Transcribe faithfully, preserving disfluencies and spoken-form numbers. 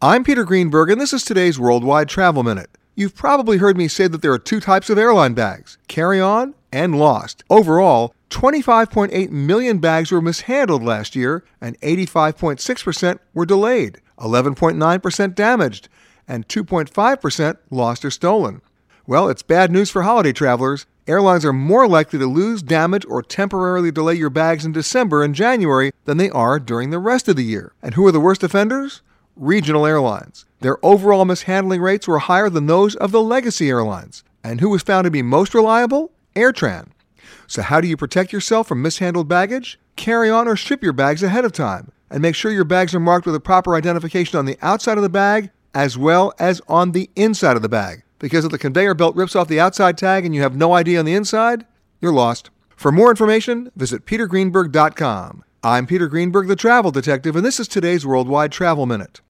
I'm Peter Greenberg, and this is today's Worldwide Travel Minute. You've probably heard me say that there are two types of airline bags, carry-on and lost. Overall, twenty-five point eight million bags were mishandled last year, and eighty-five point six percent were delayed, eleven point nine percent damaged, and two point five percent lost or stolen. Well, it's bad news for holiday travelers. Airlines are more likely to lose, damage, or temporarily delay your bags in December and January than they are during the rest of the year. And who are the worst offenders? Regional airlines. Their overall mishandling rates were higher than those of the legacy airlines. And who was found to be most reliable? AirTran. So how do you protect yourself from mishandled baggage? Carry on or ship your bags ahead of time. And make sure your bags are marked with a proper identification on the outside of the bag as well as on the inside of the bag. Because if the conveyor belt rips off the outside tag and you have no I D on the inside, you're lost. For more information, visit peter greenberg dot com. I'm Peter Greenberg, the Travel Detective, and this is today's Worldwide Travel Minute.